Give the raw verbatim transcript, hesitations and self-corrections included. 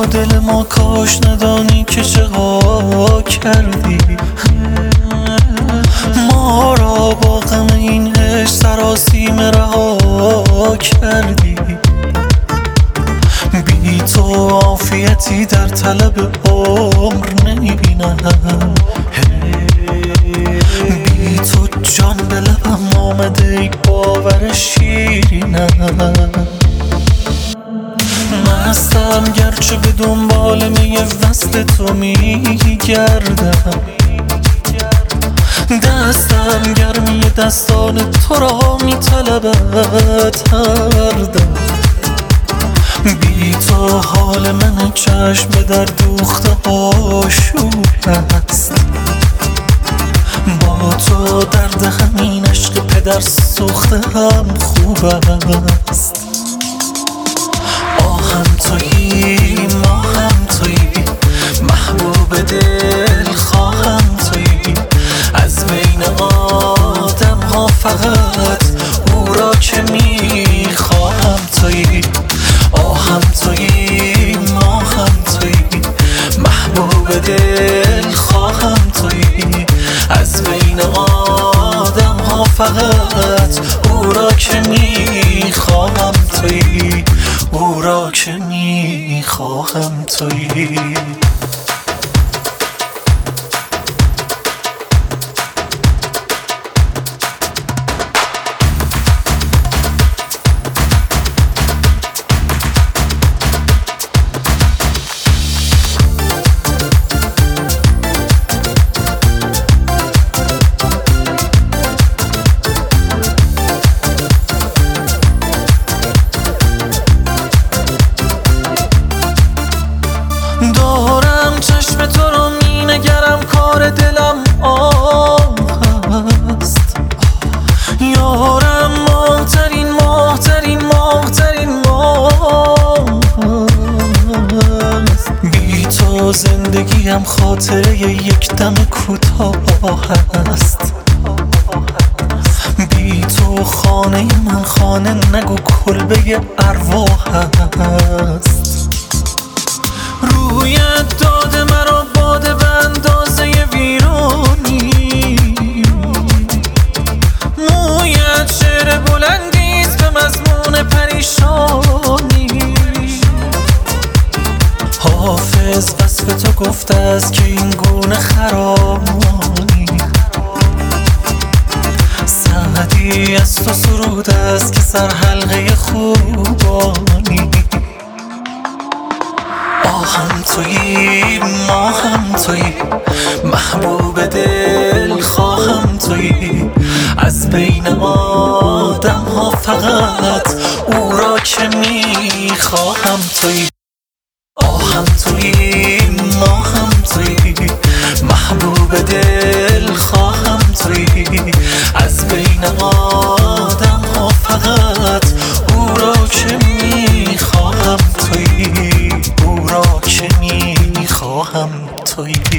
دل ما کاش ندانی که چقدر کردی ما را با غم این عشق سراسیمه رها کردی. بی تو عافیتی در طلب عمر نمیبینم، بی تو جان به لبم آمده ای باور شیرینم. مستم گرچه به دنبال می وصل تو میگردم، دستم گرمی دستان تو را میطلبد هر دم. بی تو حال من چشم در دوخته آشوب است، با تو درد همین عشق پدر سوخته هم خوب است. آهم تویی ماهم تویی محبوب دل خواهم تویی، از بین آدم ها فقط او را که میخواهم تویی. آهم تویی ماهم تویی محبوب دل خواهم تویی، از بین آدم ها فقط او را که میخواهم تویی، او را که میخواهم تویی. دارم چشم تو رو می نگرم کار دلم آه است، یارم ماهترین ماهترین ماهترین ماه است. بی تو زندگیم خاطره یک دم کوتاه است، بی تو خانه من خانه نگو کلبه ارواح است. رویت داده مرا باده به اندازه ویرانی، مویت شعر بلندیست به مضمون پریشانی. حافظ وصف تو گفته است که این گونه خرامی، سعدی از تو سرود است که سر حلقه خوبانی. آهم تویی ماهم تویی محبوب دل خواهم تویی، از بین آدم ها فقط او را که میخواهم تویی. آهم تویی ماهم تویی محبوب دل خواهم تویی، از بین آدم ها فقط او را که میخواهم تویی، او را که میخواهم تویی.